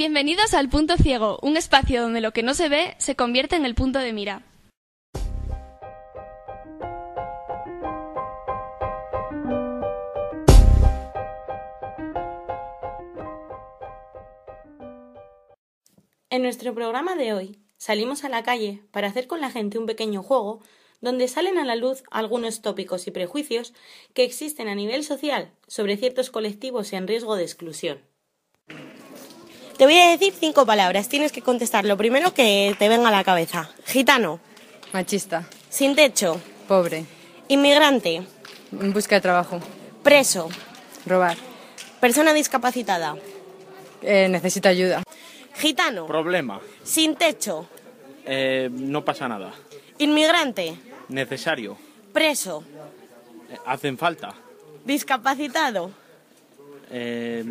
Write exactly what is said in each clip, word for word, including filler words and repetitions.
Bienvenidos al Punto Ciego, un espacio donde lo que no se ve se convierte en el punto de mira. En nuestro programa de hoy salimos a la calle para hacer con la gente un pequeño juego donde salen a la luz algunos tópicos y prejuicios que existen a nivel social sobre ciertos colectivos en riesgo de exclusión. Te voy a decir cinco palabras, tienes que contestar lo primero que te venga a la cabeza. Gitano. Machista. Sin techo. Pobre. Inmigrante. En busca de trabajo. Preso. Robar. Persona discapacitada. Eh, necesita ayuda. Gitano. Problema. Sin techo. Eh, no pasa nada. Inmigrante. Necesario. Preso. Eh, hacen falta. Discapacitado. Eh,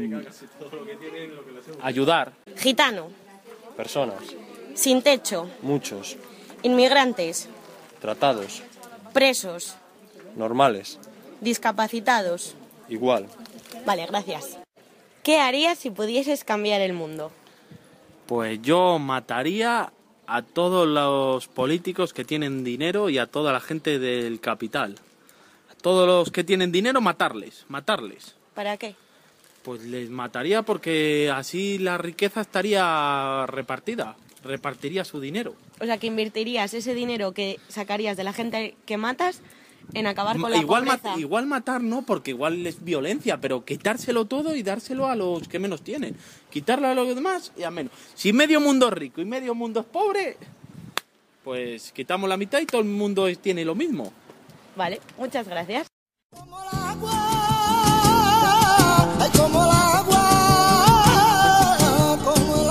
ayudar. Gitano. Personas. Sin techo. Muchos. Inmigrantes. Tratados. Presos. Normales. Discapacitados. Igual. Vale, gracias. ¿Qué harías si pudieses cambiar el mundo? Pues yo mataría a todos los políticos que tienen dinero y a toda la gente del capital. A todos los que tienen dinero, matarles, matarles. ¿Para qué? Pues les mataría porque así la riqueza estaría repartida, repartiría su dinero. O sea, que invertirías ese dinero que sacarías de la gente que matas en acabar con la igual pobreza. Mat, igual matar no, porque igual es violencia, pero quitárselo todo y dárselo a los que menos tienen. Quitarlo a los demás y a menos. Si medio mundo es rico y medio mundo es pobre, pues quitamos la mitad y todo el mundo es, tiene lo mismo. Vale, muchas gracias. Como el agua, ay, como el agua, como el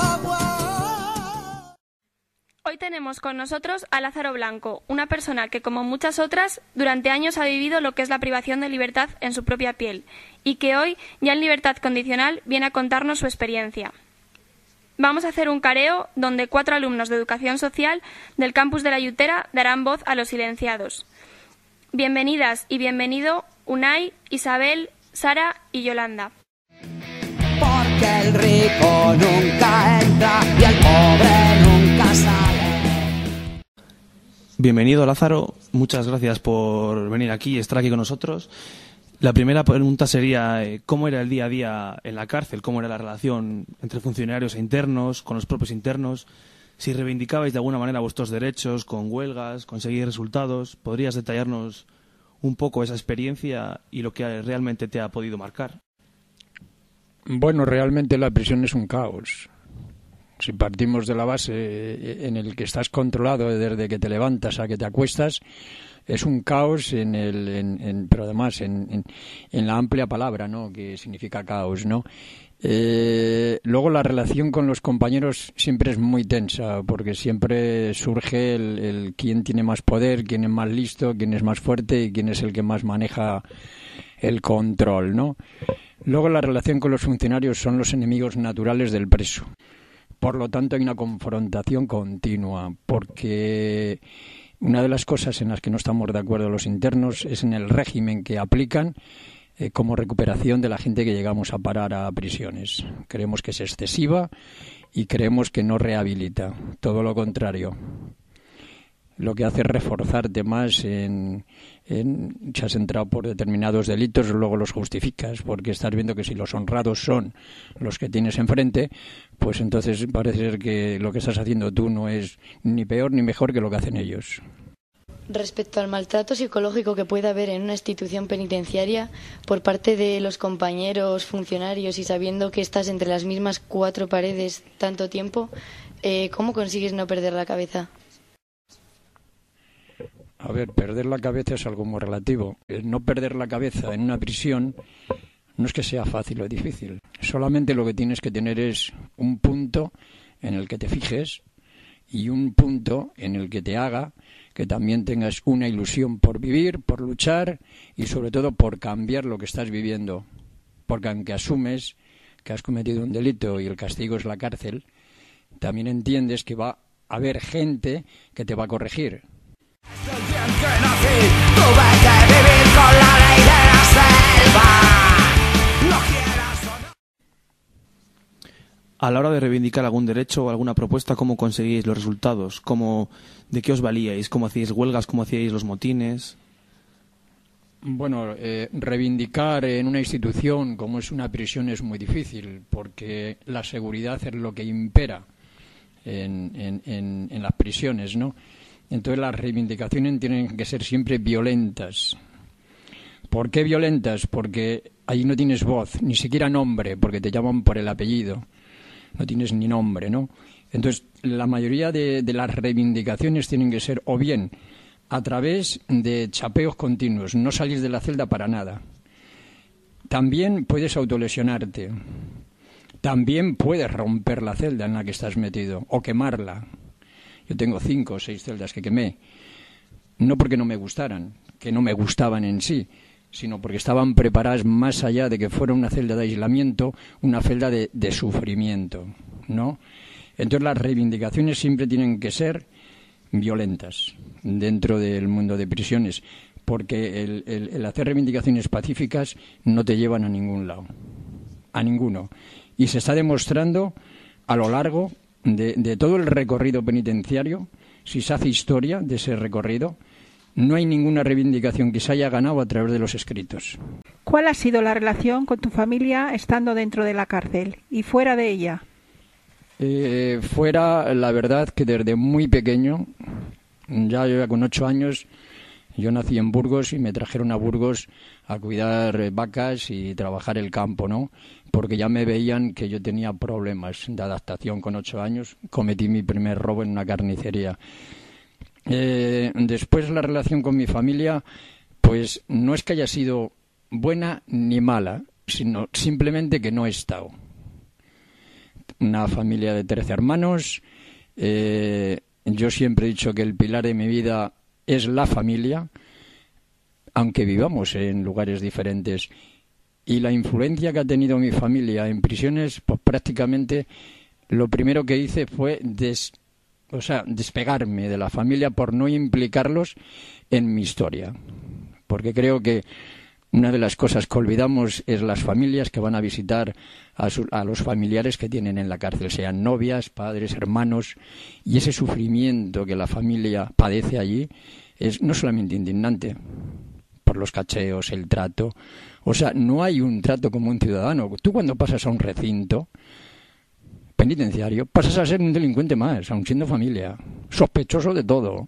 agua. Hoy tenemos con nosotros a Lázaro Blanco, una persona que, como muchas otras, durante años ha vivido lo que es la privación de libertad en su propia piel y que hoy, ya en libertad condicional, viene a contarnos su experiencia. Vamos a hacer un careo donde cuatro alumnos de Educación Social del campus de La Yutera darán voz a los silenciados. Bienvenidas y bienvenido Unai, Isabel, Sara y Yolanda. Porque el rico nunca entra y el pobre nunca sale. Bienvenido, Lázaro. Muchas gracias por venir aquí y estar aquí con nosotros. La primera pregunta sería, ¿cómo era el día a día en la cárcel? ¿Cómo era la relación entre funcionarios e internos, con los propios internos? Si reivindicabais de alguna manera vuestros derechos, con huelgas, conseguir resultados. ¿Podrías detallarnos un poco esa experiencia y lo que realmente te ha podido marcar? Bueno, realmente la prisión es un caos. Si partimos de la base en el que estás controlado desde que te levantas a que te acuestas, es un caos, en el, en, en, pero además en, en, en la amplia palabra, ¿no?, que significa caos, ¿no? Eh, luego la relación con los compañeros siempre es muy tensa, porque siempre surge el, el quién tiene más poder, quién es más listo, quién es más fuerte y quién es el que más maneja el control, ¿no? Luego la relación con los funcionarios son los enemigos naturales del preso. Por lo tanto hay una confrontación continua, porque una de las cosas en las que no estamos de acuerdo los internos es en el régimen que aplican eh, como recuperación de la gente que llegamos a parar a prisiones. Creemos que es excesiva y creemos que no rehabilita, todo lo contrario. Lo que hace es reforzarte más en, en si has entrado por determinados delitos, luego los justificas, porque estás viendo que si los honrados son los que tienes enfrente, pues entonces parece ser que lo que estás haciendo tú no es ni peor ni mejor que lo que hacen ellos. Respecto al maltrato psicológico que puede haber en una institución penitenciaria por parte de los compañeros, funcionarios y sabiendo que estás entre las mismas cuatro paredes tanto tiempo, eh, ¿cómo consigues no perder la cabeza? A ver, perder la cabeza es algo muy relativo. El no perder la cabeza en una prisión no es que sea fácil o difícil. Solamente lo que tienes que tener es un punto en el que te fijes y un punto en el que te haga que también tengas una ilusión por vivir, por luchar y sobre todo por cambiar lo que estás viviendo. Porque aunque asumes que has cometido un delito y el castigo es la cárcel, también entiendes que va a haber gente que te va a corregir. A la hora de reivindicar algún derecho o alguna propuesta, ¿cómo conseguíais los resultados? ¿Cómo, ¿De qué os valíais? ¿Cómo hacíais huelgas? ¿Cómo hacíais los motines? Bueno, eh, reivindicar en una institución como es una prisión es muy difícil, porque la seguridad es lo que impera en, en, en, en las prisiones, ¿no? Entonces las reivindicaciones tienen que ser siempre violentas. ¿Por qué violentas? Porque ahí no tienes voz, ni siquiera nombre, porque te llaman por el apellido. No tienes ni nombre, ¿no? Entonces, la mayoría de, de las reivindicaciones tienen que ser o bien a través de chapeos continuos, no salir de la celda para nada. También puedes autolesionarte. También puedes romper la celda en la que estás metido o quemarla. Yo tengo cinco o seis celdas que quemé. No porque no me gustaran, que no me gustaban en sí, sino porque estaban preparadas más allá de que fuera una celda de aislamiento, una celda de, de sufrimiento, ¿no? Entonces las reivindicaciones siempre tienen que ser violentas dentro del mundo de prisiones, porque el, el, el hacer reivindicaciones pacíficas no te llevan a ningún lado, a ninguno. Y se está demostrando a lo largo de, de todo el recorrido penitenciario, si se hace historia de ese recorrido, no hay ninguna reivindicación que se haya ganado a través de los escritos. ¿Cuál ha sido la relación con tu familia estando dentro de la cárcel y fuera de ella? Eh, fuera, la verdad que desde muy pequeño, ya yo con ocho años, yo nací en Burgos y me trajeron a Burgos a cuidar eh, vacas y trabajar el campo, ¿no? Porque ya me veían que yo tenía problemas de adaptación con ocho años. Cometí mi primer robo en una carnicería. Eh, después la relación con mi familia, pues no es que haya sido buena ni mala, sino simplemente que no he estado. Una familia de trece hermanos, eh, yo siempre he dicho que el pilar de mi vida es la familia, aunque vivamos en lugares diferentes. Y la influencia que ha tenido mi familia en prisiones, pues prácticamente lo primero que hice fue des O sea, despegarme de la familia por no implicarlos en mi historia. Porque creo que una de las cosas que olvidamos es las familias que van a visitar a, su, a los familiares que tienen en la cárcel, sean novias, padres, hermanos, y ese sufrimiento que la familia padece allí es no solamente indignante por los cacheos, el trato. O sea, no hay un trato como un ciudadano. Tú cuando pasas a un recinto penitenciario, pasas a ser un delincuente más, aun siendo familia, sospechoso de todo.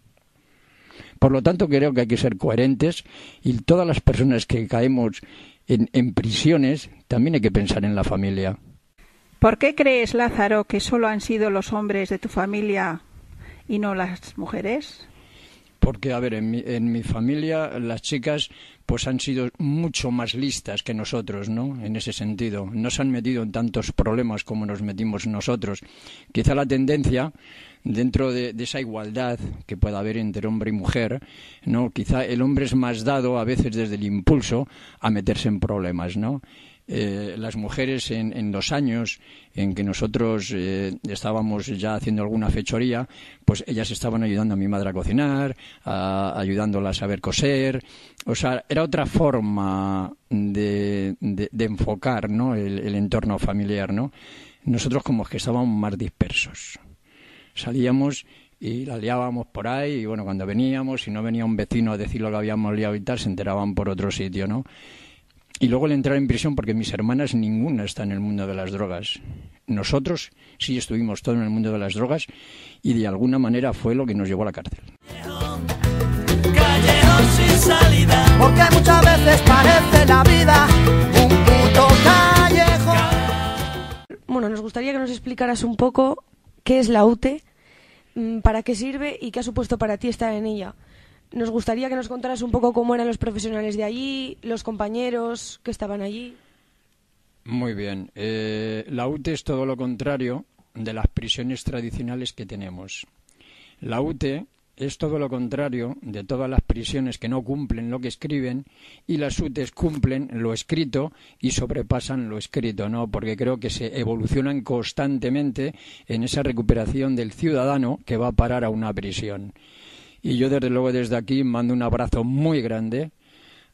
Por lo tanto, creo que hay que ser coherentes y todas las personas que caemos en, en prisiones, también hay que pensar en la familia. ¿Por qué crees, Lázaro, que solo han sido los hombres de tu familia y no las mujeres? Porque, a ver, en mi, en mi familia las chicas pues han sido mucho más listas que nosotros, ¿no? En ese sentido. No se han metido en tantos problemas como nos metimos nosotros. Quizá la tendencia, dentro de, de esa igualdad que pueda haber entre hombre y mujer, ¿no? Quizá el hombre es más dado, a veces desde el impulso, a meterse en problemas, ¿no? Eh, las mujeres en, en los años en que nosotros eh, estábamos ya haciendo alguna fechoría, pues ellas estaban ayudando a mi madre a cocinar, a, ayudándola a saber coser. O sea, era otra forma de, de, de enfocar, ¿no? el, el entorno familiar, ¿no? Nosotros como que estábamos más dispersos. Salíamos y la liábamos por ahí y bueno, cuando veníamos, si no venía un vecino a decir lo que habíamos liado y tal, se enteraban por otro sitio, ¿no? Y luego el entrar en prisión, porque mis hermanas ninguna está en el mundo de las drogas. Nosotros sí estuvimos todos en el mundo de las drogas y de alguna manera fue lo que nos llevó a la cárcel. Callejón sin salida, porque muchas veces parece la vida un puto callejón. Bueno, nos gustaría que nos explicaras un poco qué es la U T E, para qué sirve y qué ha supuesto para ti estar en ella. Nos gustaría que nos contaras un poco cómo eran los profesionales de allí, los compañeros que estaban allí. Muy bien. Eh, la U T E es todo lo contrario de las prisiones tradicionales que tenemos. La U T E es todo lo contrario de todas las prisiones que no cumplen lo que escriben, y las U T Es cumplen lo escrito y sobrepasan lo escrito, ¿no? Porque creo que se evolucionan constantemente en esa recuperación del ciudadano que va a parar a una prisión. Y yo, desde luego, desde aquí mando un abrazo muy grande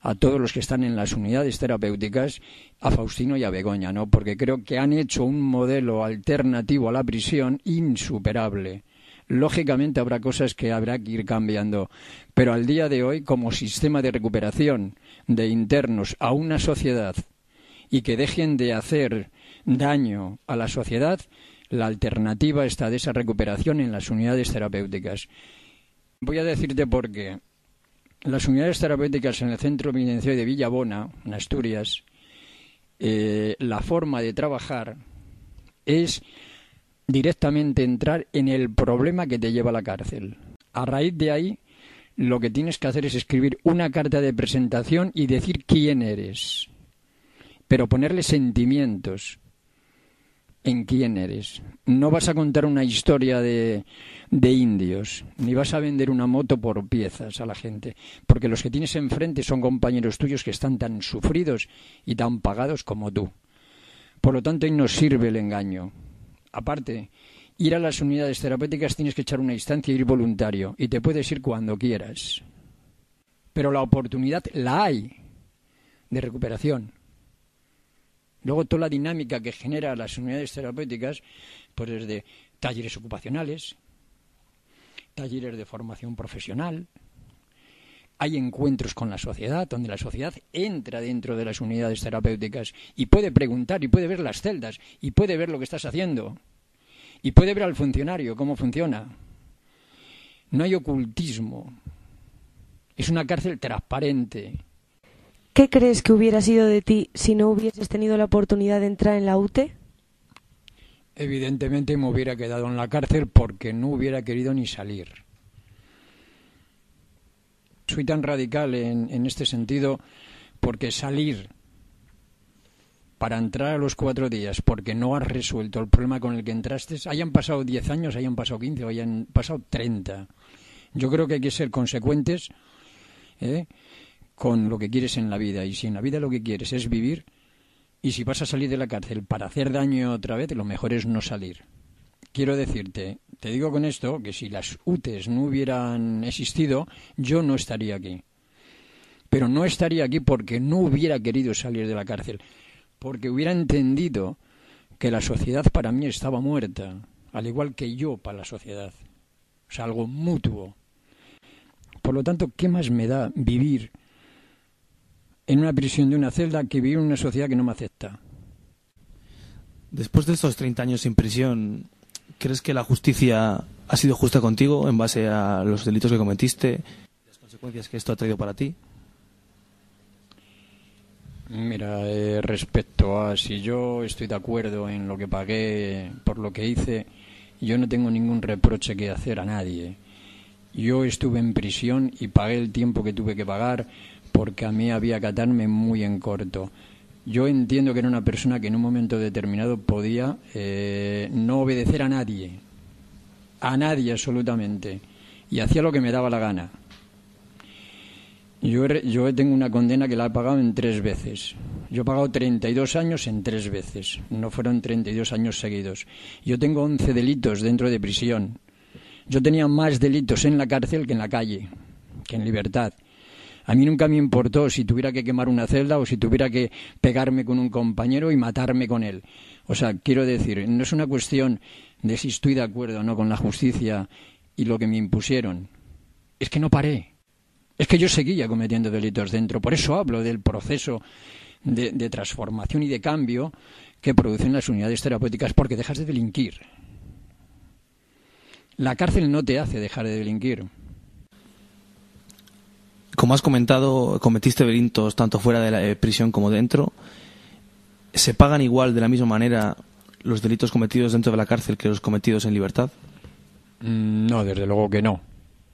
a todos los que están en las unidades terapéuticas, a Faustino y a Begoña, ¿no? Porque creo que han hecho un modelo alternativo a la prisión insuperable. Lógicamente habrá cosas que habrá que ir cambiando, pero al día de hoy, como sistema de recuperación de internos a una sociedad y que dejen de hacer daño a la sociedad, la alternativa está de esa recuperación en las unidades terapéuticas. Voy a decirte por qué. Las unidades terapéuticas en el Centro Penitenciario de Villabona, en Asturias, eh, la forma de trabajar es directamente entrar en el problema que te lleva a la cárcel. A raíz de ahí, lo que tienes que hacer es escribir una carta de presentación y decir quién eres, pero ponerle sentimientos en quién eres. No vas a contar una historia de, de indios, ni vas a vender una moto por piezas a la gente, porque los que tienes enfrente son compañeros tuyos que están tan sufridos y tan pagados como tú. Por lo tanto, ahí no sirve el engaño. Aparte, ir a las unidades terapéuticas tienes que echar una instancia e ir voluntario, y te puedes ir cuando quieras. Pero la oportunidad la hay de recuperación. Luego toda la dinámica que genera las unidades terapéuticas, pues desde talleres ocupacionales, talleres de formación profesional, hay encuentros con la sociedad, donde la sociedad entra dentro de las unidades terapéuticas y puede preguntar y puede ver las celdas y puede ver lo que estás haciendo y puede ver al funcionario cómo funciona. No hay ocultismo. Es una cárcel transparente. ¿Qué crees que hubiera sido de ti si no hubieses tenido la oportunidad de entrar en la U T E? Evidentemente me hubiera quedado en la cárcel porque no hubiera querido ni salir. Soy tan radical en, en este sentido porque salir para entrar a los cuatro días porque no has resuelto el problema con el que entraste, hayan pasado diez años, hayan pasado quince o hayan pasado treinta. Yo creo que hay que ser consecuentes ¿eh? con lo que quieres en la vida, y si en la vida lo que quieres es vivir, y si vas a salir de la cárcel para hacer daño otra vez, lo mejor es no salir. Quiero decirte, te digo con esto, que si las U T Es no hubieran existido, yo no estaría aquí. Pero no estaría aquí porque no hubiera querido salir de la cárcel, porque hubiera entendido que la sociedad para mí estaba muerta, al igual que yo para la sociedad. O sea, algo mutuo. Por lo tanto, ¿qué más me da vivir en una prisión de una celda que vivir en una sociedad que no me acepta? Después de estos treinta años en prisión, ¿crees que la justicia ha sido justa contigo en base a los delitos que cometiste, las consecuencias que esto ha traído para ti? Mira, eh, respecto a si yo estoy de acuerdo en lo que pagué por lo que hice, yo no tengo ningún reproche que hacer a nadie. Yo estuve en prisión y pagué el tiempo que tuve que pagar porque a mí había que atarme muy en corto. Yo entiendo que era una persona que en un momento determinado podía eh, no obedecer a nadie, a nadie absolutamente, y hacía lo que me daba la gana. Yo, yo tengo una condena que la he pagado en tres veces. Yo he pagado treinta y dos años en tres veces, no fueron treinta y dos años seguidos. Yo tengo once delitos dentro de prisión. Yo tenía más delitos en la cárcel que en la calle, que en libertad. A mí nunca me importó si tuviera que quemar una celda o si tuviera que pegarme con un compañero y matarme con él. O sea, quiero decir, no es una cuestión de si estoy de acuerdo o no con la justicia y lo que me impusieron. Es que no paré. Es que yo seguía cometiendo delitos dentro. Por eso hablo del proceso de, de transformación y de cambio que producen las unidades terapéuticas, porque dejas de delinquir. La cárcel no te hace dejar de delinquir. Como has comentado, cometiste delitos tanto fuera de la prisión como dentro. ¿Se pagan igual, de la misma manera, los delitos cometidos dentro de la cárcel que los cometidos en libertad? No, desde luego que no.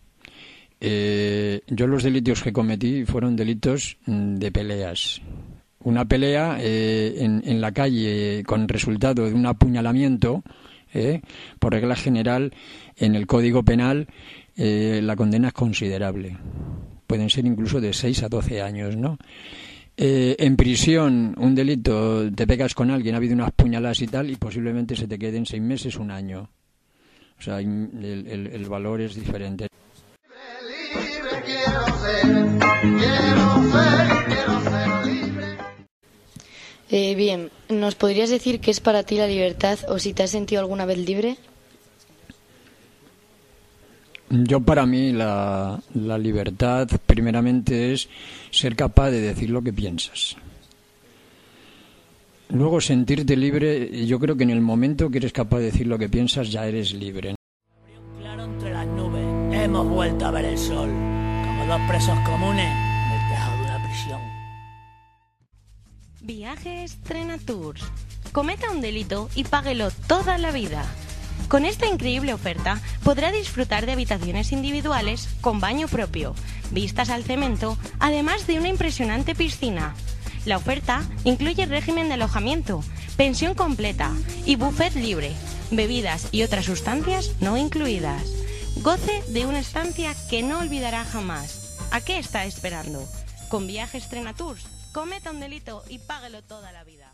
Eh, yo los delitos que cometí fueron delitos de peleas. Una pelea eh, en, en la calle con resultado de un apuñalamiento, eh, por regla general, en el Código Penal eh, la condena es considerable. Pueden ser incluso de seis a doce años, ¿no? Eh, en prisión, un delito, te pegas con alguien, ha habido unas puñaladas y tal, y posiblemente se te queden seis meses, un año. O sea, el, el, el valor es diferente. Libre, libre quiero ser, quiero ser. Eh, bien, ¿nos podrías decir qué es para ti la libertad o si te has sentido alguna vez libre? Yo para mí la, la libertad primeramente es ser capaz de decir lo que piensas. Luego sentirte libre, yo creo que en el momento que eres capaz de decir lo que piensas ya eres libre. Claro, entre las nubes hemos vuelto a ver el sol, como dos presos comunes en el tejado de una prisión. Viajes Trenatours. Cometa un delito y páguelo toda la vida. Con esta increíble oferta podrá disfrutar de habitaciones individuales con baño propio, vistas al cemento, además de una impresionante piscina. La oferta incluye régimen de alojamiento, pensión completa y buffet libre, bebidas y otras sustancias no incluidas. Goce de una estancia que no olvidará jamás. ¿A qué está esperando? Con Viajes Trenatours, cometa un delito y páguelo toda la vida.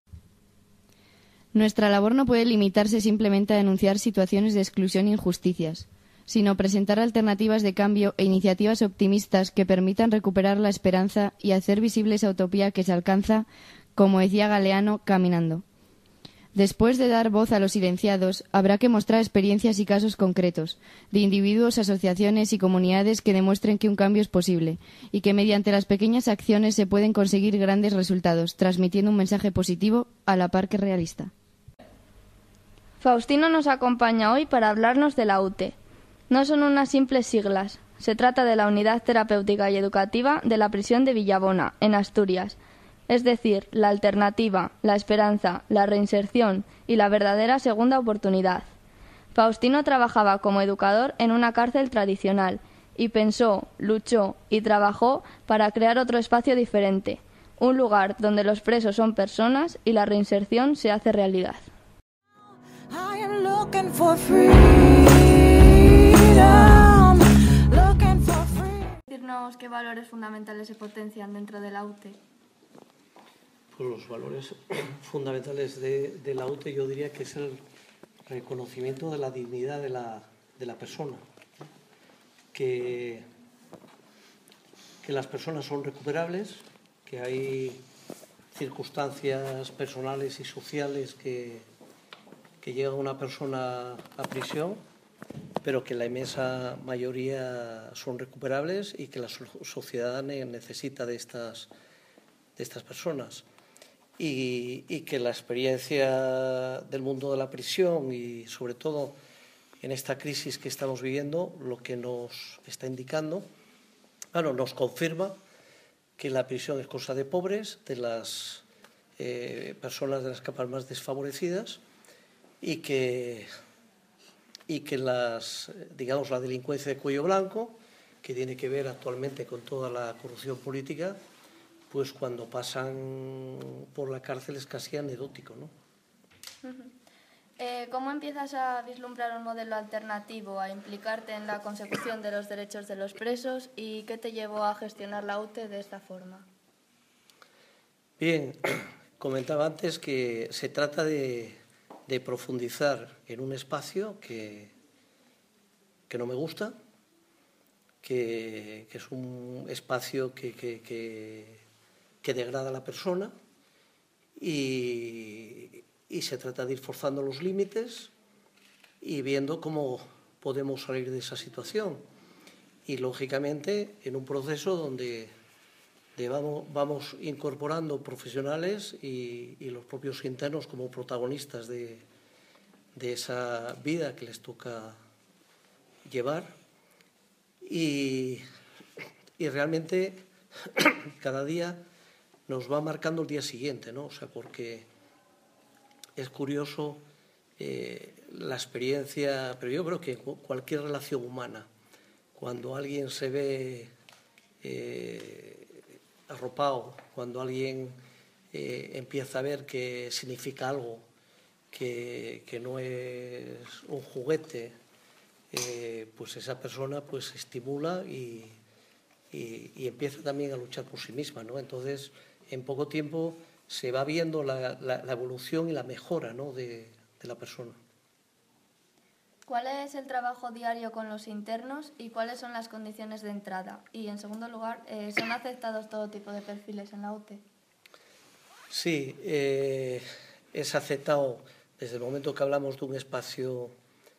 Nuestra labor no puede limitarse simplemente a denunciar situaciones de exclusión e injusticias, sino presentar alternativas de cambio e iniciativas optimistas que permitan recuperar la esperanza y hacer visible esa utopía que se alcanza, como decía Galeano, caminando. Después de dar voz a los silenciados, habrá que mostrar experiencias y casos concretos, de individuos, asociaciones y comunidades que demuestren que un cambio es posible y que mediante las pequeñas acciones se pueden conseguir grandes resultados, transmitiendo un mensaje positivo a la par que realista. Faustino nos acompaña hoy para hablarnos de la U T E. No son unas simples siglas. Se trata de la Unidad Terapéutica y Educativa de la prisión de Villabona, en Asturias. Es decir, la alternativa, la esperanza, la reinserción y la verdadera segunda oportunidad. Faustino trabajaba como educador en una cárcel tradicional y pensó, luchó y trabajó para crear otro espacio diferente, un lugar donde los presos son personas y la reinserción se hace realidad. Decirnos qué valores fundamentales se potencian dentro de la U T E. Pues los valores fundamentales de, de la U T E yo diría que es el reconocimiento de la dignidad de la, de la persona, que, que las personas son recuperables, que hay circunstancias personales y sociales que, que llega una persona a prisión, pero que la inmensa mayoría son recuperables y que la sociedad necesita de estas, de estas personas. Y, y que la experiencia del mundo de la prisión y, sobre todo, en esta crisis que estamos viviendo, lo que nos está indicando, bueno, nos confirma que la prisión es cosa de pobres, de las eh, personas de las capas más desfavorecidas y que, y que las, digamos, la delincuencia de cuello blanco, que tiene que ver actualmente con toda la corrupción política, pues cuando pasan por la cárcel es casi anecdótico, ¿no? Uh-huh. eh, ¿Cómo empiezas a vislumbrar un modelo alternativo, a implicarte en la consecución de los derechos de los presos y qué te llevó a gestionar la U T E de esta forma? Bien, comentaba antes que se trata de, de profundizar en un espacio que, que no me gusta, que, que es un espacio que, que, que que degrada a la persona y, y se trata de ir forzando los límites y viendo cómo podemos salir de esa situación. Y, lógicamente, en un proceso donde de vamos, vamos incorporando profesionales y, y los propios internos como protagonistas de, de esa vida que les toca llevar. Y, y realmente cada día nos va marcando el día siguiente, ¿no? O sea, porque es curioso eh, la experiencia, pero yo creo que cualquier relación humana, cuando alguien se ve eh, arropado, cuando alguien eh, empieza a ver que significa algo, que, que no es un juguete, eh, pues esa persona pues se estimula y, y, y empieza también a luchar por sí misma, ¿no? Entonces, en poco tiempo se va viendo la, la, la evolución y la mejora, ¿no? de, de la persona. ¿Cuál es el trabajo diario con los internos y cuáles son las condiciones de entrada? Y, en segundo lugar, eh, ¿son aceptados todo tipo de perfiles en la U T E? Sí, eh, es aceptado desde el momento que hablamos de un espacio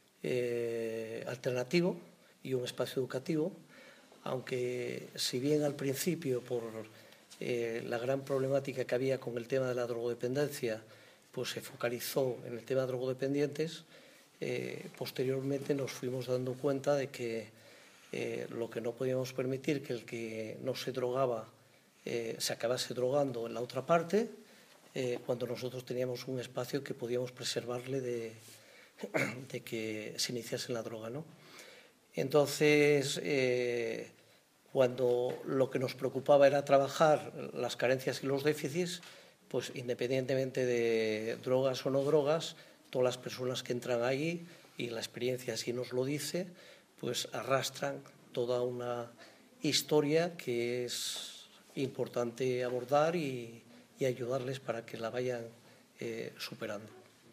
eh, alternativo y un espacio educativo, aunque si bien al principio por eh, la gran problemática que había con el tema de la drogodependencia, pues se focalizó en el tema de drogodependientes, eh, posteriormente nos fuimos dando cuenta de que eh, lo que no podíamos permitir que el que no se drogaba eh, se acabase drogando en la otra parte, eh, cuando nosotros teníamos un espacio que podíamos preservarle de, de que se iniciase en la droga, ¿no? Entonces, eh, cuando lo que nos preocupaba era trabajar las carencias y los déficits, pues independientemente de drogas o no drogas, todas las personas que entran ahí, y la experiencia así nos lo dice, pues arrastran toda una historia que es importante abordar y, y ayudarles para que la vayan eh, superando.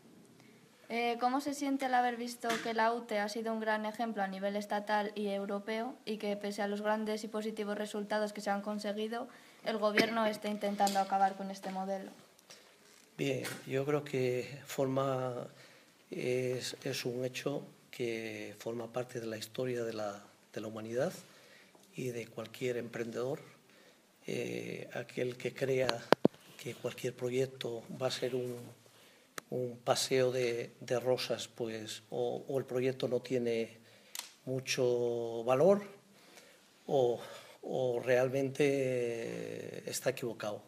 Eh, ¿Cómo se siente al haber visto que la U T E ha sido un gran ejemplo a nivel estatal y europeo y que pese a los grandes y positivos resultados que se han conseguido, el Gobierno está intentando acabar con este modelo? Bien, yo creo que forma, es, es un hecho que forma parte de la historia de la, de la humanidad y de cualquier emprendedor. Eh, aquel que crea que cualquier proyecto va a ser un un paseo de, de rosas, pues o, o el proyecto no tiene mucho valor o, o realmente está equivocado.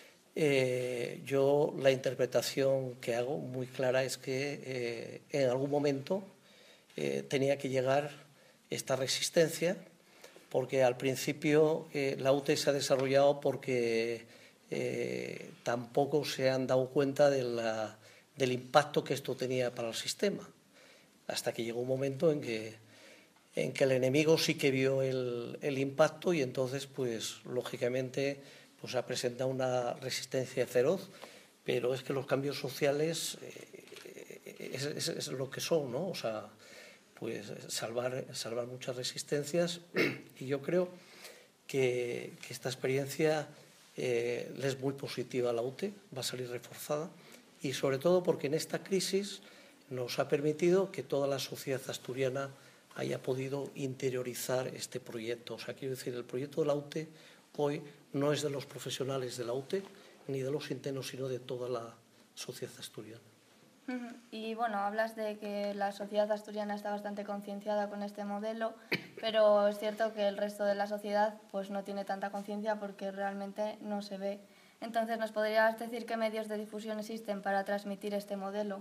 Eh, yo la interpretación que hago muy clara es que eh, en algún momento eh, tenía que llegar esta resistencia, porque al principio eh, la U T E se ha desarrollado porque eh, tampoco se han dado cuenta de la del impacto que esto tenía para el sistema, hasta que llegó un momento en que, en que el enemigo sí que vio el, el impacto y entonces, pues, lógicamente, pues, ha presentado una resistencia feroz, pero es que los cambios sociales eh, es, es, es lo que son, ¿no? O sea, pues salvar, salvar muchas resistencias y yo creo que, que esta experiencia eh, le es muy positiva a la U T E, va a salir reforzada. Y sobre todo porque en esta crisis nos ha permitido que toda la sociedad asturiana haya podido interiorizar este proyecto. O sea, quiero decir, el proyecto de la U T E hoy no es de los profesionales de la U T E ni de los internos, sino de toda la sociedad asturiana. Y bueno, hablas de que la sociedad asturiana está bastante concienciada con este modelo, pero es cierto que el resto de la sociedad pues no tiene tanta conciencia porque realmente no se ve. Entonces, ¿nos podrías decir qué medios de difusión existen para transmitir este modelo?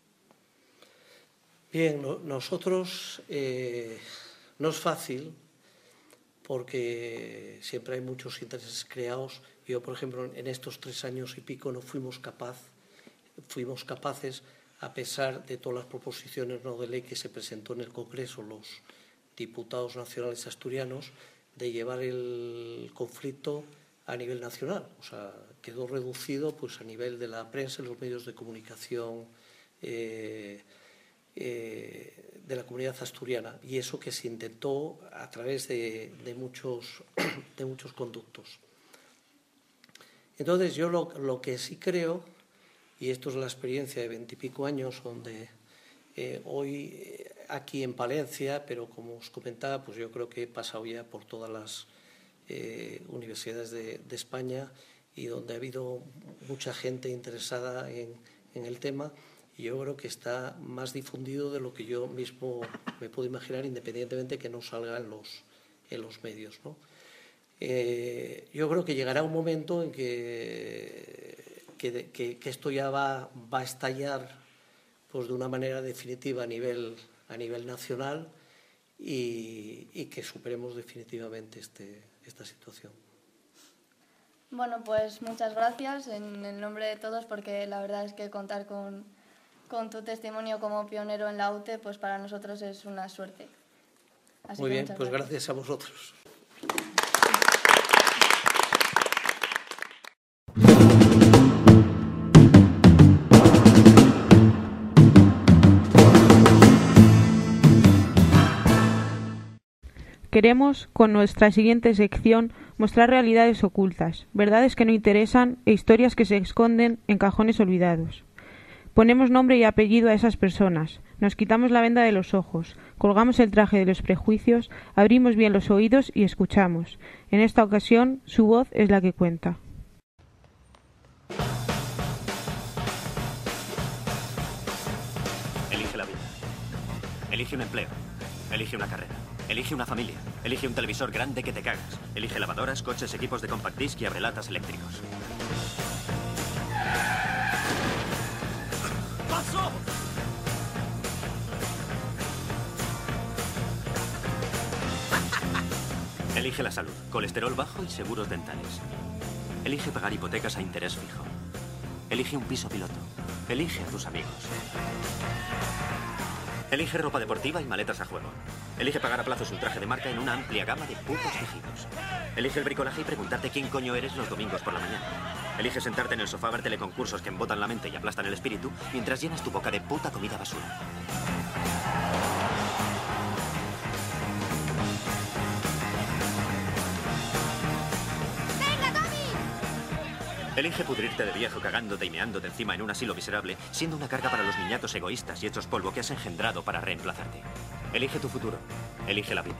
Bien, no, nosotros eh, no es fácil porque siempre hay muchos intereses creados. Yo, por ejemplo, en estos tres años y pico no fuimos capaz, fuimos capaces, a pesar de todas las proposiciones no de ley que se presentó en el Congreso, los diputados nacionales asturianos, de llevar el conflicto a nivel nacional. O sea, quedó reducido pues, a nivel de la prensa, los medios de comunicación eh, eh, de la comunidad asturiana. Y eso que se intentó a través de, de, muchos, de muchos conductos. Entonces, yo lo, lo que sí creo, y esto es la experiencia de veintipico años, donde eh, hoy eh, aquí en Palencia, pero como os comentaba, pues yo creo que he pasado ya por todas las Eh, universidades de, de España y donde ha habido mucha gente interesada en, en el tema y yo creo que está más difundido de lo que yo mismo me puedo imaginar, independientemente que no salga en los, en los medios, ¿no? Eh, yo creo que llegará un momento en que, que, que, que esto ya va, va a estallar pues, de una manera definitiva a nivel, a nivel nacional y, y que superemos definitivamente este esta situación. Bueno, pues muchas gracias en el nombre de todos, porque la verdad es que contar con, con tu testimonio como pionero en la U T E, pues para nosotros es una suerte. Así Muy que bien, muchas pues gracias. gracias a vosotros. Queremos, con nuestra siguiente sección, mostrar realidades ocultas, verdades que no interesan e historias que se esconden en cajones olvidados. Ponemos nombre y apellido a esas personas, nos quitamos la venda de los ojos, colgamos el traje de los prejuicios, abrimos bien los oídos y escuchamos. En esta ocasión, su voz es la que cuenta. Elige la vida. Elige un empleo. Elige una carrera. Elige una familia. Elige un televisor grande que te cagas. Elige lavadoras, coches, equipos de compact disc y abrelatas eléctricos. ¡Paso! Elige la salud, colesterol bajo y seguros dentales. Elige pagar hipotecas a interés fijo. Elige un piso piloto. Elige a tus amigos. Elige ropa deportiva y maletas a juego. Elige pagar a plazos un traje de marca en una amplia gama de putos tejidos. Elige el bricolaje y preguntarte quién coño eres los domingos por la mañana. Elige sentarte en el sofá a ver teleconcursos que embotan la mente y aplastan el espíritu mientras llenas tu boca de puta comida basura. Elige pudrirte de viejo cagándote y meándote encima en un asilo miserable, siendo una carga para los niñatos egoístas y hechos polvo que has engendrado para reemplazarte. Elige tu futuro. Elige la vida.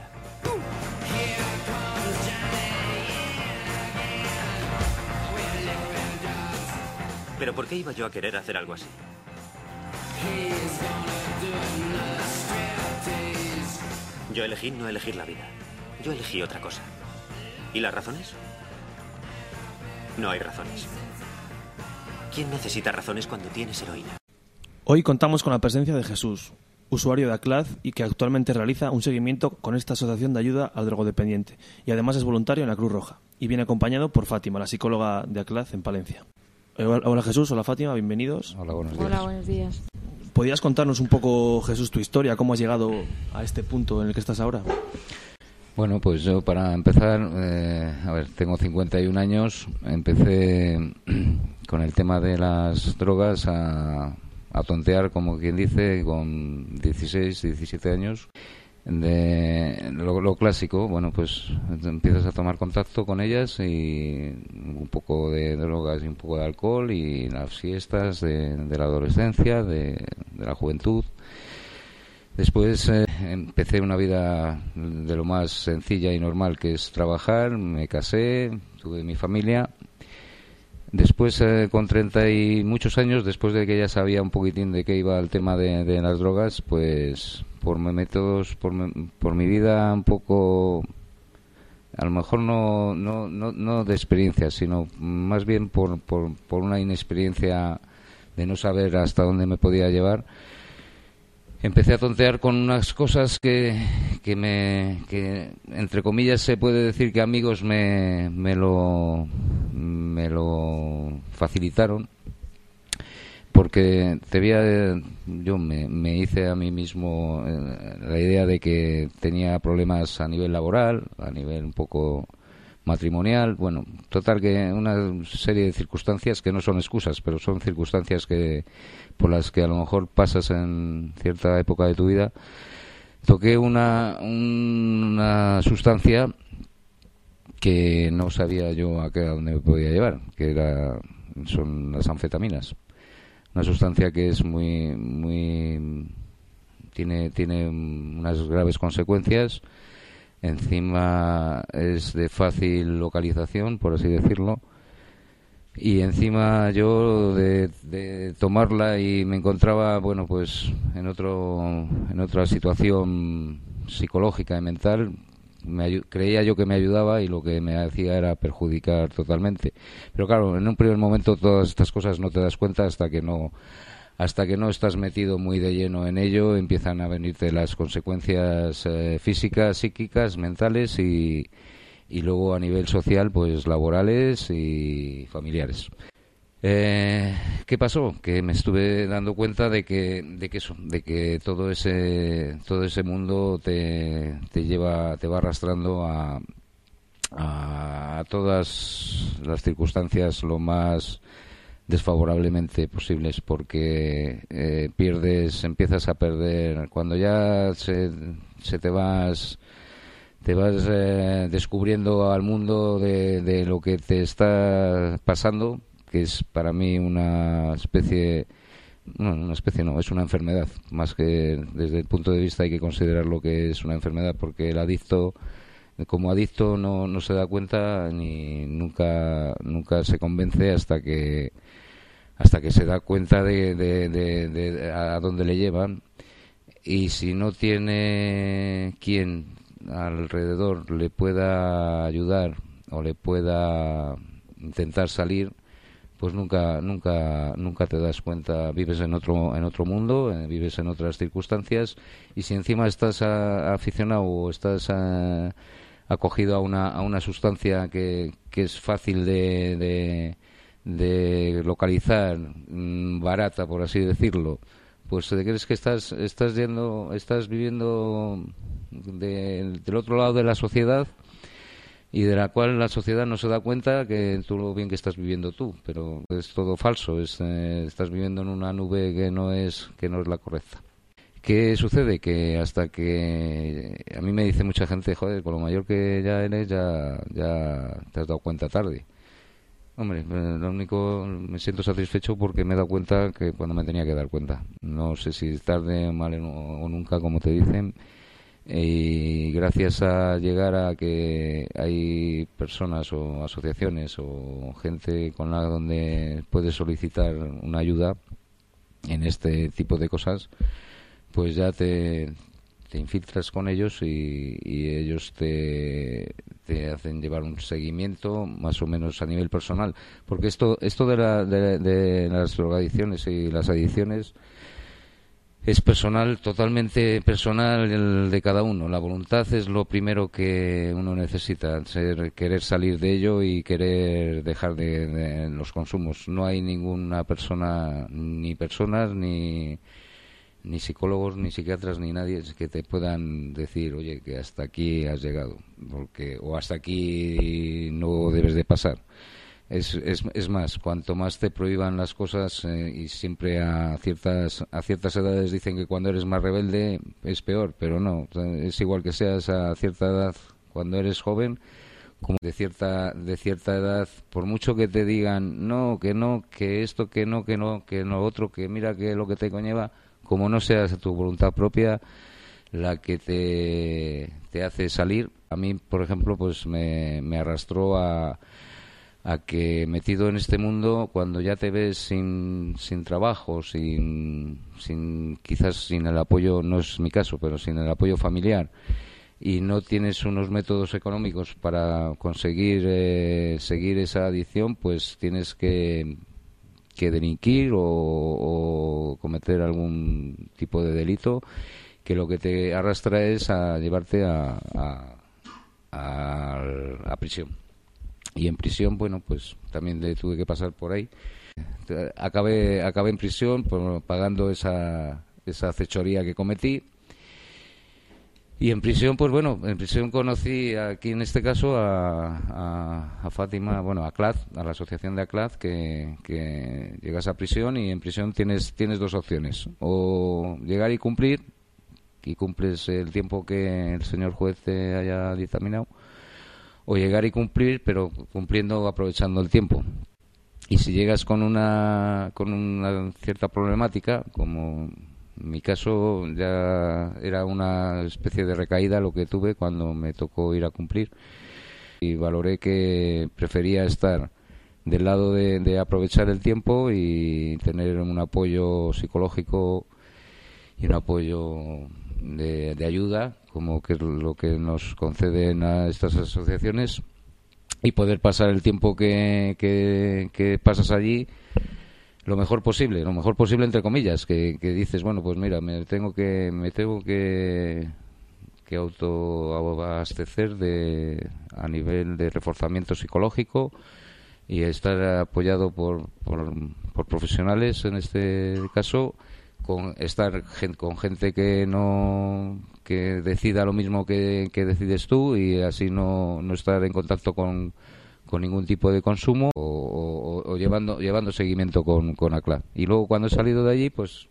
¿Pero por qué iba yo a querer hacer algo así? Yo elegí no elegir la vida. Yo elegí otra cosa. ¿Y las razones? No hay razones. ¿Quién necesita razones cuando tienes heroína? Hoy contamos con la presencia de Jesús, usuario de ACLAD y que actualmente realiza un seguimiento con esta asociación de ayuda al drogodependiente y además es voluntario en la Cruz Roja y viene acompañado por Fátima, la psicóloga de ACLAD en Palencia. Hola Jesús, hola Fátima, bienvenidos. Hola, buenos días. Hola, buenos días. ¿Podrías contarnos un poco, Jesús, tu historia? ¿Cómo has llegado a este punto en el que estás ahora? Bueno, pues yo para empezar, eh, a ver, tengo cincuenta y un años, empecé con el tema de las drogas a, a tontear, como quien dice, con dieciséis, diecisiete años. De lo, lo clásico, bueno, pues empiezas a tomar contacto con ellas y un poco de drogas y un poco de alcohol y las fiestas de, de la adolescencia, de, de la juventud. Después eh, empecé una vida de lo más sencilla y normal, que es trabajar, me casé, tuve mi familia. Después, eh, con treinta y muchos años, después de que ya sabía un poquitín de qué iba el tema de, de las drogas, pues por métodos, por, por mi vida un poco, a lo mejor no, no, no, no de experiencia, sino más bien por, por, por una inexperiencia de no saber hasta dónde me podía llevar. Empecé a tontear con unas cosas que, que me, que entre comillas se puede decir que amigos me, me lo, me lo facilitaron, porque te voy a, yo me, me hice a mí mismo eh, la idea de que tenía problemas a nivel laboral, a nivel un poco matrimonial, bueno, total que una serie de circunstancias que no son excusas, pero son circunstancias que por las que a lo mejor pasas en cierta época de tu vida. Toqué una, una sustancia que no sabía yo a, qué, a dónde me podía llevar, que era, son las anfetaminas. Una sustancia que es muy, muy, tiene, tiene unas graves consecuencias. Encima es de fácil localización, por así decirlo, y encima yo de, de tomarla y me encontraba, bueno, pues en otro, en otra situación psicológica y mental. Me, creía yo que me ayudaba y lo que me hacía era perjudicar totalmente. Pero claro, en un primer momento todas estas cosas no te das cuenta hasta que no hasta que no estás metido muy de lleno en ello, empiezan a venirte las consecuencias eh, físicas, psíquicas, mentales y, y luego a nivel social, pues laborales y familiares. Eh, ¿Qué pasó? Que me estuve dando cuenta de que de que eso, de que todo ese todo ese mundo te, te lleva, te va arrastrando a, a, a todas las circunstancias lo más desfavorablemente posibles, porque eh, pierdes, empiezas a perder cuando ya se, se te vas te vas eh, descubriendo al mundo de, de lo que te está pasando, que es para mí una especie, no, una especie no, es una enfermedad, más que desde el punto de vista hay que considerarlo que es una enfermedad, porque el adicto, como adicto no, no se da cuenta ni nunca nunca se convence hasta que hasta que se da cuenta de, de, de, de a dónde le llevan, y si no tiene quien alrededor le pueda ayudar o le pueda intentar salir, pues nunca nunca nunca te das cuenta, vives en otro en otro mundo, eh, vives en otras circunstancias, y si encima estás a, aficionado o estás a, acogido a una a una sustancia que, que es fácil de, de de localizar, barata por así decirlo, pues te crees que estás estás yendo estás viviendo de, del otro lado de la sociedad, y de la cual la sociedad no se da cuenta que tú lo bien que estás viviendo tú, pero es todo falso, es, eh, estás viviendo en una nube que no es que no es la correcta. ¿Qué sucede? Que hasta que a mí me dice mucha gente, joder, con lo mayor que ya eres, ya ya te has dado cuenta tarde. Hombre, lo único, me siento satisfecho porque me he dado cuenta que cuando me tenía que dar cuenta. No sé si tarde, mal o nunca, como te dicen. Y gracias a llegar a que hay personas o asociaciones o gente con la donde puedes solicitar una ayuda en este tipo de cosas, pues ya te, te infiltras con ellos y, y ellos te, te hacen llevar un seguimiento más o menos a nivel personal, porque esto esto de, la, de, de las drogadicciones y las adicciones es personal, totalmente personal el de cada uno. La voluntad es lo primero que uno necesita, ser, querer salir de ello y querer dejar de, de los consumos. No hay ninguna persona, ni personas, ni ni psicólogos, ni psiquiatras, ni nadie que te puedan decir, oye, que hasta aquí has llegado, porque o hasta aquí no debes de pasar. Es, es, es más, cuanto más te prohíban las cosas, eh, y siempre a ciertas a ciertas edades dicen que cuando eres más rebelde es peor, pero no, es igual que seas a cierta edad cuando eres joven como de cierta de cierta edad, por mucho que te digan no, que no, que esto, que no, que no, que no otro, que mira que lo que te conlleva, como no seas tu voluntad propia la que te, te hace salir. A mí, por ejemplo, pues me, me arrastró a a que metido en este mundo, cuando ya te ves sin, sin trabajo, sin, sin quizás sin el apoyo, no es mi caso, pero sin el apoyo familiar, y no tienes unos métodos económicos para conseguir eh, seguir esa adicción, pues tienes que, que delinquir o, o cometer algún tipo de delito que lo que te arrastra es a llevarte a, a, a, a prisión. Y en prisión, bueno, pues también le tuve que pasar por ahí. Acabé, acabé en prisión por, pagando esa, esa fechoría que cometí. Y en prisión, pues bueno, en prisión conocí aquí en este caso a, a, a Fátima, bueno, a C L A D, a la asociación de A C L A D, que, que llegas a prisión y en prisión tienes, tienes dos opciones. O llegar y cumplir, y cumples el tiempo que el señor juez te haya dictaminado, o llegar y cumplir, pero cumpliendo, aprovechando el tiempo. Y si llegas con una con una cierta problemática, como en mi caso ya era una especie de recaída lo que tuve cuando me tocó ir a cumplir, y valoré que prefería estar del lado de, de aprovechar el tiempo y tener un apoyo psicológico y un apoyo de, de ayuda, como que es lo que nos conceden a estas asociaciones, y poder pasar el tiempo que, que, que pasas allí lo mejor posible, lo mejor posible entre comillas, que, que dices, bueno, pues mira, me tengo que me tengo que, que autoabastecer de, a nivel de reforzamiento psicológico y estar apoyado por, por, por profesionales, en este caso, con estar gen, con gente que no que decida lo mismo que, que decides tú, y así no, no estar en contacto con, con ningún tipo de consumo, o, o, o llevando llevando seguimiento con, con A C L A D. Y luego cuando he salido de allí, pues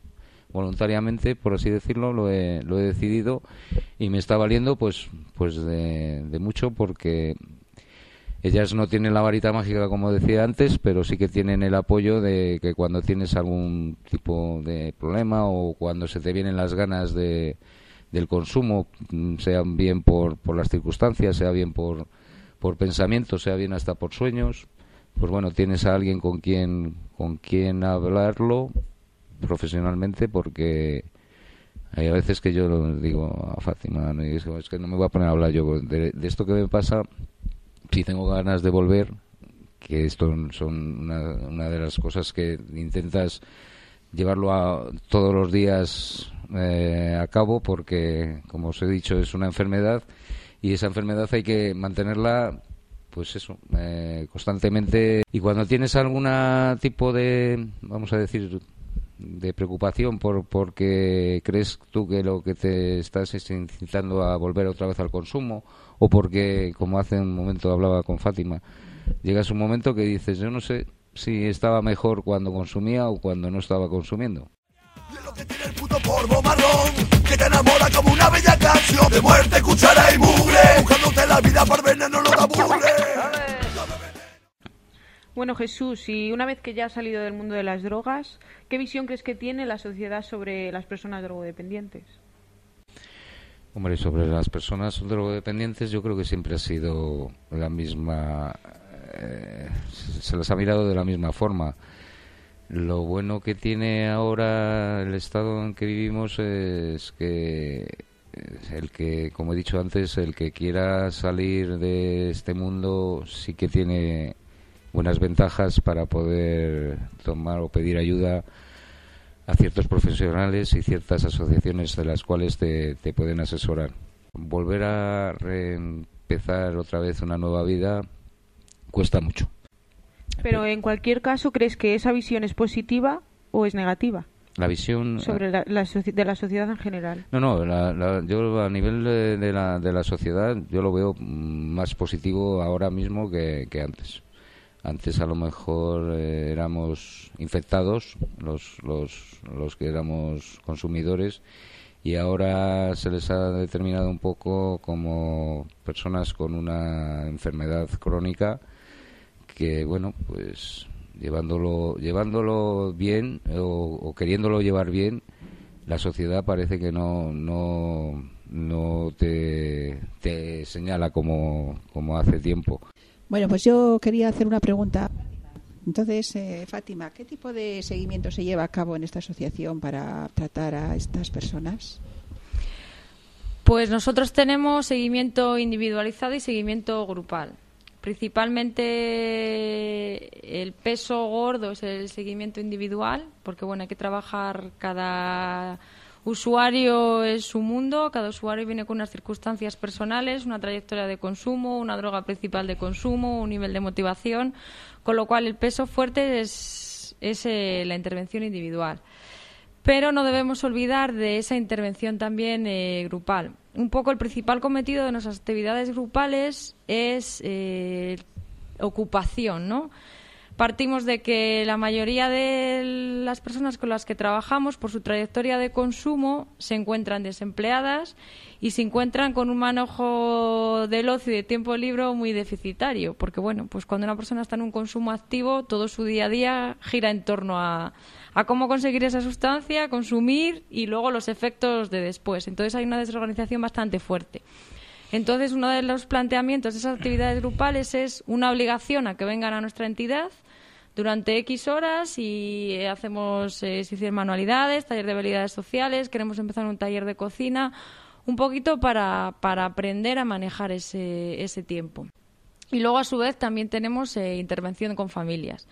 voluntariamente, por así decirlo, lo he, lo he decidido y me está valiendo pues, pues de, de mucho, porque ellas no tienen la varita mágica, como decía antes, pero sí que tienen el apoyo de que cuando tienes algún tipo de problema o cuando se te vienen las ganas de, del consumo, sea bien por, por las circunstancias, sea bien por, por pensamientos, sea bien hasta por sueños, pues bueno, tienes a alguien con quien, con quien hablarlo profesionalmente, porque hay a veces que yo lo digo a Fátima, ¿no? Y es, es que no me voy a poner a hablar yo de, de esto que me pasa. Si tengo ganas de volver, que esto son una, una de las cosas que intentas llevarlo a todos los días eh, a cabo, porque, como os he dicho, es una enfermedad y esa enfermedad hay que mantenerla, pues eso, eh, constantemente. Y cuando tienes algún tipo de, vamos a decir, de preocupación por porque crees tú que lo que te estás es incitando a volver otra vez al consumo, o porque, como hace un momento hablaba con Fátima, llegas a un momento que dices, yo no sé si estaba mejor cuando consumía o cuando no estaba consumiendo. El puto polvo marrón que te enamora como una bella canción de muerte, cuchara y mugre, buscándote la vida por veneno no te aburre. Bueno, Jesús, y una vez que ya has salido del mundo de las drogas, ¿qué visión crees que tiene la sociedad sobre las personas drogodependientes? Hombre, sobre las personas drogodependientes yo creo que siempre ha sido la misma, eh, se las ha mirado de la misma forma. Lo bueno que tiene ahora el estado en que vivimos es que el que, como he dicho antes, el que quiera salir de este mundo sí que tiene buenas ventajas para poder tomar o pedir ayuda a ciertos profesionales y ciertas asociaciones de las cuales te, te pueden asesorar. Volver a empezar otra vez una nueva vida cuesta mucho. Pero en cualquier caso, ¿crees que esa visión es positiva o es negativa? La visión sobre la, la de la sociedad en general. No, no, la, la, yo a nivel de, de, la, de la sociedad yo lo veo más positivo ahora mismo que, que antes. Antes a lo mejor eh, éramos infectados los, los, los que éramos consumidores, y ahora se les ha determinado un poco como personas con una enfermedad crónica que, bueno, pues llevándolo llevándolo bien o, o queriéndolo llevar bien, la sociedad parece que no no no te, te señala como, como hace tiempo. Bueno, pues yo quería hacer una pregunta. Entonces, eh, Fátima, ¿qué tipo de seguimiento se lleva a cabo en esta asociación para tratar a estas personas? Pues nosotros tenemos seguimiento individualizado y seguimiento grupal. Principalmente el peso gordo es el seguimiento individual, porque bueno, hay que trabajar, cada usuario es su mundo, cada usuario viene con unas circunstancias personales, una trayectoria de consumo, una droga principal de consumo, un nivel de motivación, con lo cual el peso fuerte es, es eh, la intervención individual. Pero no debemos olvidar de esa intervención también eh, grupal. Un poco el principal cometido de nuestras actividades grupales es eh, ocupación, ¿no? Partimos de que la mayoría de las personas con las que trabajamos, por su trayectoria de consumo, se encuentran desempleadas y se encuentran con un manejo del ocio y de tiempo libre muy deficitario, porque bueno, pues cuando una persona está en un consumo activo, todo su día a día gira en torno a, a cómo conseguir esa sustancia, consumir y luego los efectos de después. Entonces hay una desorganización bastante fuerte. Entonces uno de los planteamientos de esas actividades grupales es una obligación a que vengan a nuestra entidad durante X horas y eh, hacemos eh, se hicieron manualidades, taller de habilidades sociales, queremos empezar un taller de cocina, un poquito para, para aprender a manejar ese, ese tiempo. Y luego a su vez también tenemos eh, intervención con familias.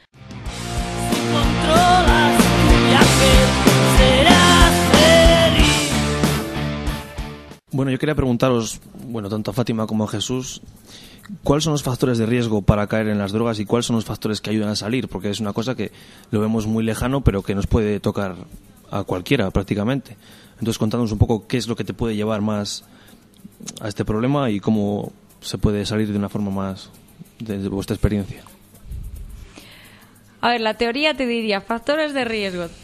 Bueno, yo quería preguntaros, bueno, tanto a Fátima como a Jesús, ¿cuáles son los factores de riesgo para caer en las drogas y cuáles son los factores que ayudan a salir? Porque es una cosa que lo vemos muy lejano, pero que nos puede tocar a cualquiera prácticamente. Entonces, contándonos un poco qué es lo que te puede llevar más a este problema y cómo se puede salir de una forma más de vuestra experiencia. A ver, la teoría te diría factores de riesgo.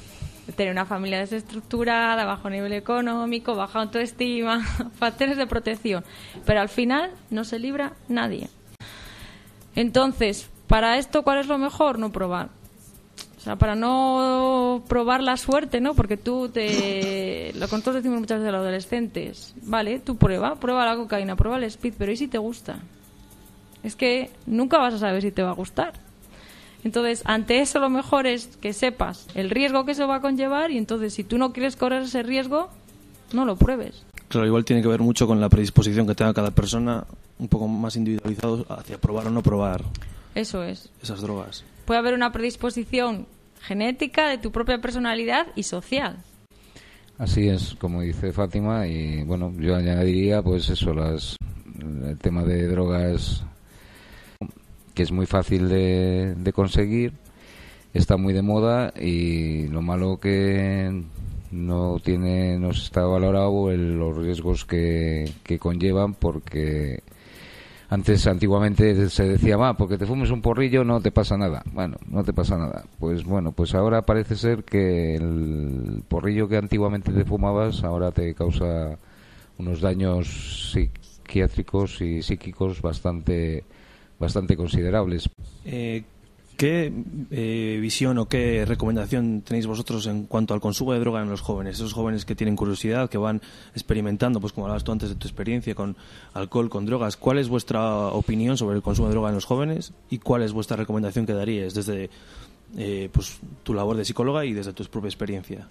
tener una familia desestructurada, bajo nivel económico, baja autoestima, factores de protección. Pero al final no se libra nadie. Entonces, para esto, ¿cuál es lo mejor? No probar. O sea, para no probar la suerte, ¿no? Porque tú te... Lo que nosotros decimos muchas veces a los adolescentes. Vale, tú prueba, prueba la cocaína, prueba el speed, pero ¿y si te gusta? Es que nunca vas a saber si te va a gustar. Entonces, ante eso lo mejor es que sepas el riesgo que eso va a conllevar y entonces, si tú no quieres correr ese riesgo, no lo pruebes. Claro, igual tiene que ver mucho con la predisposición que tenga cada persona, un poco más individualizado hacia probar o no probar. Eso es. Esas drogas. Puede haber una predisposición genética de tu propia personalidad y social. Así es, como dice Fátima, y bueno, yo añadiría pues eso, las, el tema de drogas, que es muy fácil de, de conseguir, está muy de moda y lo malo que no tiene, no está valorado el, los riesgos que, que conllevan, porque antes, antiguamente se decía, va, porque te fumes un porrillo no te pasa nada. Bueno, no te pasa nada. Pues bueno, pues ahora parece ser que el porrillo que antiguamente te fumabas ahora te causa unos daños psiquiátricos y psíquicos bastante, bastante considerables. Eh, ¿Qué eh, visión o qué recomendación tenéis vosotros en cuanto al consumo de droga en los jóvenes? Esos jóvenes que tienen curiosidad, que van experimentando, pues como hablabas tú antes de tu experiencia con alcohol, con drogas. ¿Cuál es vuestra opinión sobre el consumo de droga en los jóvenes y cuál es vuestra recomendación que daríais desde eh, pues, tu labor de psicóloga y desde tu propia experiencia?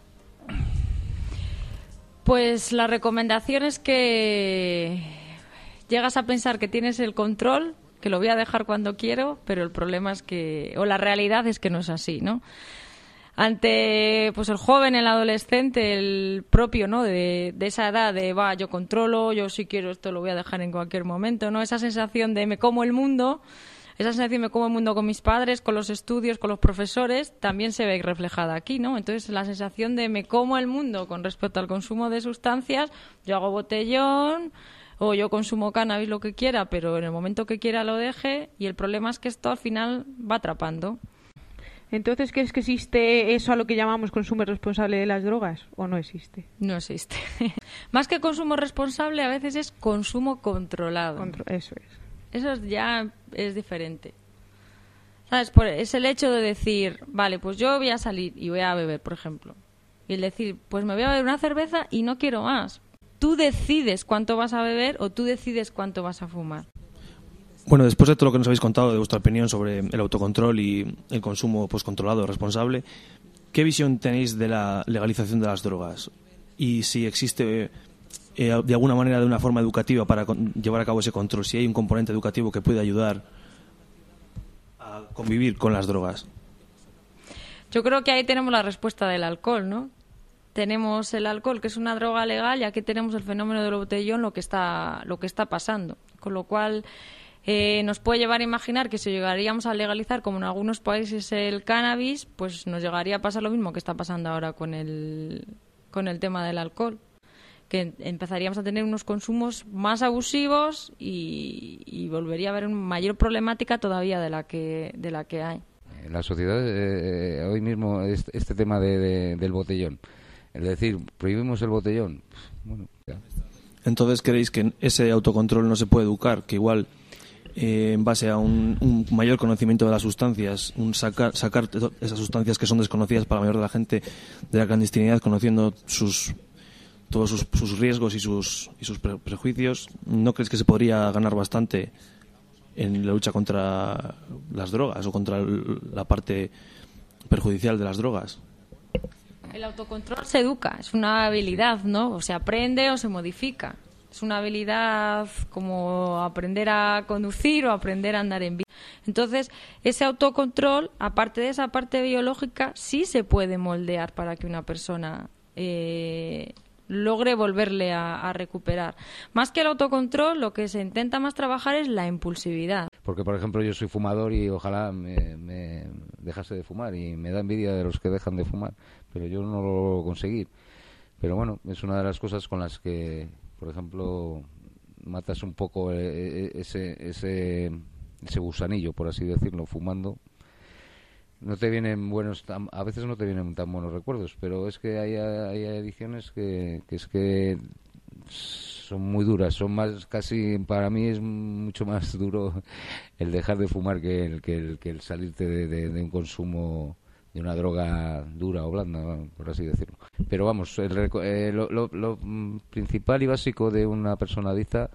Pues la recomendación es que llegas a pensar que tienes el control, que lo voy a dejar cuando quiero, pero el problema es que, o la realidad es que no es así, ¿no? Ante pues el joven, el adolescente, el propio, ¿no? De, de esa edad de, va, yo controlo, yo si quiero esto lo voy a dejar en cualquier momento, ¿no? Esa sensación de me como el mundo, esa sensación de me como el mundo con mis padres, con los estudios, con los profesores, también se ve reflejada aquí, ¿no? Entonces la sensación de me como el mundo con respecto al consumo de sustancias, yo hago botellón, o yo consumo cannabis, lo que quiera, pero en el momento que quiera lo deje, y el problema es que esto al final va atrapando. Entonces, ¿crees que existe eso a lo que llamamos consumo responsable de las drogas o no existe? No existe. Más que consumo responsable, a veces es consumo controlado. Contro- eso es. Eso ya es diferente. ¿Sabes? Por- es el hecho de decir, vale, pues yo voy a salir y voy a beber, por ejemplo. Y el decir, pues me voy a beber una cerveza y no quiero más. Tú decides cuánto vas a beber o tú decides cuánto vas a fumar. Bueno, después de todo lo que nos habéis contado de vuestra opinión sobre el autocontrol y el consumo pues controlado, responsable, ¿qué visión tenéis de la legalización de las drogas? Y si existe eh, de alguna manera, de una forma educativa para con- llevar a cabo ese control, si hay un componente educativo que puede ayudar a convivir con las drogas. Yo creo que ahí tenemos la respuesta del alcohol, ¿no? Tenemos el alcohol, que es una droga legal, y aquí tenemos el fenómeno del botellón, lo que está, lo que está pasando. Con lo cual, eh, nos puede llevar a imaginar que si llegaríamos a legalizar, como en algunos países, el cannabis, pues nos llegaría a pasar lo mismo que está pasando ahora con el, con el tema del alcohol. Que empezaríamos a tener unos consumos más abusivos y, y volvería a haber una mayor problemática todavía de la que, de la que hay. La sociedad, eh, hoy mismo, este, este tema de, de, del botellón, es decir, prohibimos el botellón, bueno, ya. Entonces, ¿creéis que ese autocontrol no se puede educar? Que igual, eh, en base a un, un mayor conocimiento de las sustancias, un sacar, sacar esas sustancias que son desconocidas para la mayoría de la gente de la clandestinidad, conociendo sus todos sus, sus riesgos y sus, y sus pre- prejuicios, ¿no crees que se podría ganar bastante en la lucha contra las drogas o contra el- la parte perjudicial de las drogas? El autocontrol se educa, es una habilidad, ¿no? O se aprende o se modifica. Es una habilidad como aprender a conducir o aprender a andar en bici. Entonces, ese autocontrol, aparte de esa parte biológica, sí se puede moldear para que una persona eh, logre volverle a, a recuperar. Más que el autocontrol, lo que se intenta más trabajar es la impulsividad. Porque, por ejemplo, yo soy fumador y ojalá me, me dejase de fumar, y me da envidia de los que dejan de fumar, pero yo no lo logro conseguir. Pero bueno, es una de las cosas con las que, por ejemplo, matas un poco ese, ese, ese gusanillo, por así decirlo, fumando. no te vienen buenos, a veces no te vienen tan buenos recuerdos, pero es que hay, hay ediciones que, que es que son muy duras, son más, casi para mí es mucho más duro el dejar de fumar que el, que el, que el salirte de, de, de un consumo de una droga dura o blanda, por así decirlo. Pero vamos, el, eh, lo, lo, lo principal y básico de una persona adicta,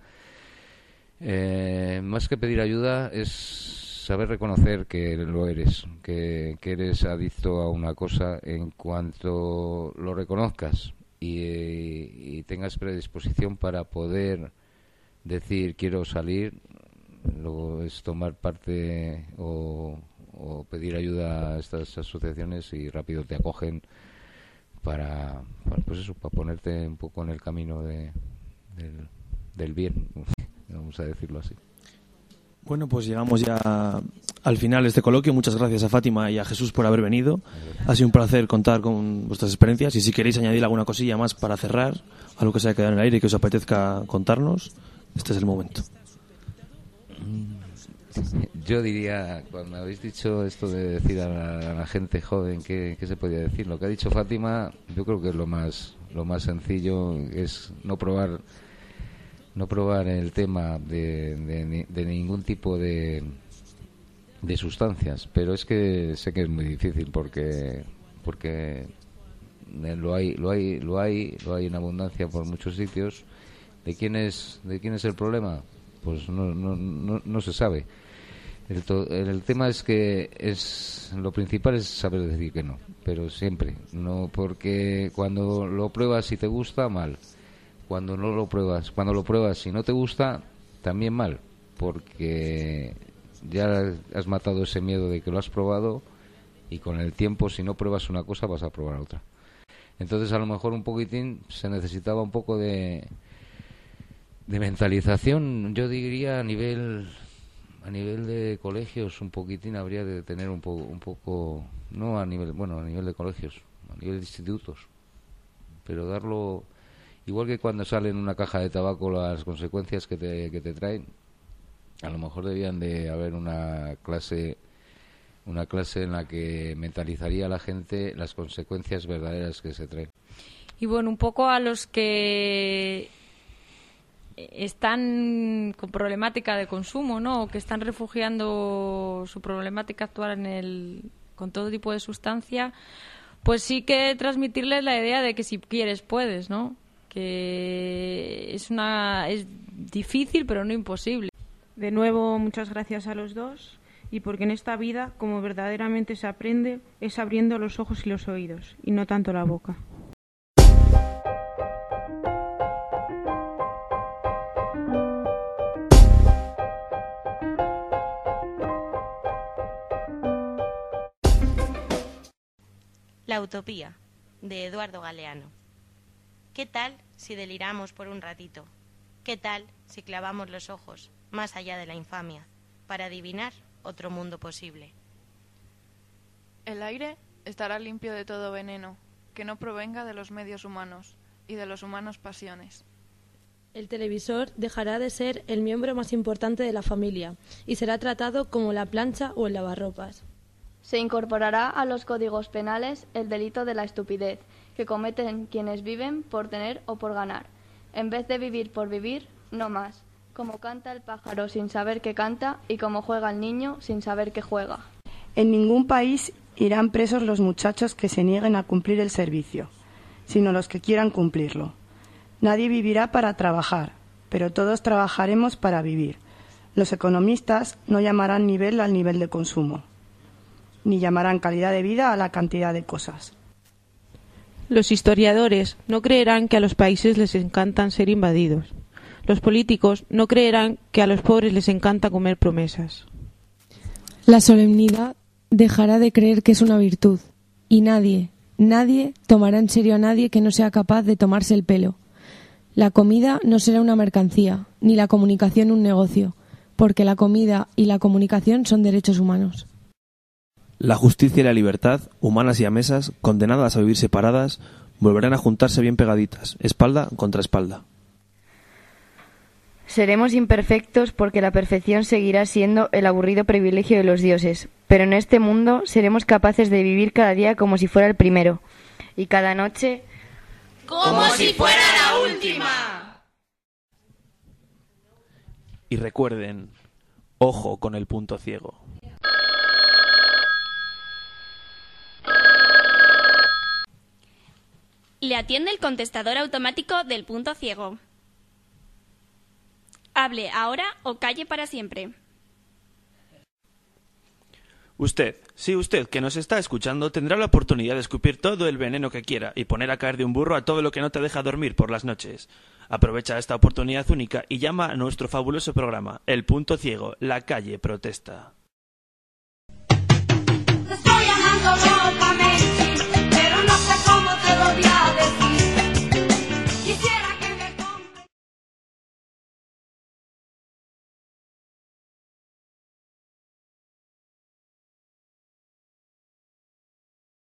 eh, más que pedir ayuda, es saber reconocer que lo eres, que, que eres adicto a una cosa. En cuanto lo reconozcas y, y tengas predisposición para poder decir quiero salir, luego es tomar parte o, o pedir ayuda a estas asociaciones y rápido te acogen para, para pues eso, para ponerte un poco en el camino de, del, del bien, vamos a decirlo así. Bueno, pues llegamos ya al final de este coloquio. Muchas gracias a Fátima y a Jesús por haber venido. Ha sido un placer contar con vuestras experiencias y si queréis añadir alguna cosilla más para cerrar, algo que se haya quedado en el aire y que os apetezca contarnos, este es el momento. Yo diría, cuando habéis dicho esto de decir a la, a la gente joven, ¿qué, ¿qué se podía decir? Lo que ha dicho Fátima, yo creo que es lo más, lo más sencillo, es no probar no probar el tema de, de, de ningún tipo de, de sustancias, pero es que sé que es muy difícil porque porque lo hay lo hay lo hay lo hay en abundancia por muchos sitios. ¿De quién es de quién es el problema? Pues no no no, no se sabe. El, to, el tema es que es lo principal es saber decir que no, pero siempre no, porque cuando lo pruebas y te gusta, mal. Cuando no lo pruebas, cuando lo pruebas y no te gusta, también mal, porque ya has matado ese miedo de que lo has probado y con el tiempo, si no pruebas una cosa, vas a probar otra. Entonces, a lo mejor un poquitín se necesitaba un poco de, de mentalización, yo diría a nivel a nivel de colegios, un poquitín habría de tener un poco, un poco, no a nivel, bueno, a nivel de colegios, a nivel de institutos, pero darlo. Igual que cuando sale en una caja de tabaco las consecuencias que te, que te traen, a lo mejor debían de haber una clase una clase en la que mentalizaría a la gente las consecuencias verdaderas que se traen. Y bueno, un poco a los que están con problemática de consumo, ¿no? O que están refugiando su problemática actual en el, con todo tipo de sustancia, pues sí que transmitirles la idea de que si quieres puedes, ¿no? Que es una es difícil pero no imposible. De nuevo, muchas gracias a los dos, y porque en esta vida, como verdaderamente se aprende, es abriendo los ojos y los oídos, y no tanto la boca. La utopía, de Eduardo Galeano. ¿Qué tal si deliramos por un ratito? ¿Qué tal si clavamos los ojos más allá de la infamia para adivinar otro mundo posible? El aire estará limpio de todo veneno que no provenga de los medios humanos y de los humanos pasiones. El televisor dejará de ser el miembro más importante de la familia y será tratado como la plancha o el lavarropas. Se incorporará a los códigos penales el delito de la estupidez que cometen quienes viven por tener o por ganar. En vez de vivir por vivir, no más. Como canta el pájaro sin saber que canta y como juega el niño sin saber que juega. En ningún país irán presos los muchachos que se nieguen a cumplir el servicio, sino los que quieran cumplirlo. Nadie vivirá para trabajar, pero todos trabajaremos para vivir. Los economistas no llamarán nivel al nivel de consumo, ni llamarán calidad de vida a la cantidad de cosas. Los historiadores no creerán que a los países les encantan ser invadidos. Los políticos no creerán que a los pobres les encanta comer promesas. La solemnidad dejará de creer que es una virtud, y nadie, nadie tomará en serio a nadie que no sea capaz de tomarse el pelo. La comida no será una mercancía, ni la comunicación un negocio, porque la comida y la comunicación son derechos humanos. La justicia y la libertad, humanas y amesas, condenadas a vivir separadas, volverán a juntarse bien pegaditas, espalda contra espalda. Seremos imperfectos porque la perfección seguirá siendo el aburrido privilegio de los dioses, pero en este mundo seremos capaces de vivir cada día como si fuera el primero, y cada noche ¡como si fuera la última! Y recuerden, ojo con el punto ciego. Le atiende el contestador automático del punto ciego. Hable ahora o calle para siempre. Usted, sí, usted que nos está escuchando, tendrá la oportunidad de escupir todo el veneno que quiera y poner a caer de un burro a todo lo que no te deja dormir por las noches. Aprovecha esta oportunidad única y llama a nuestro fabuloso programa, El Punto Ciego, la calle protesta. Estoy llamando ropa, me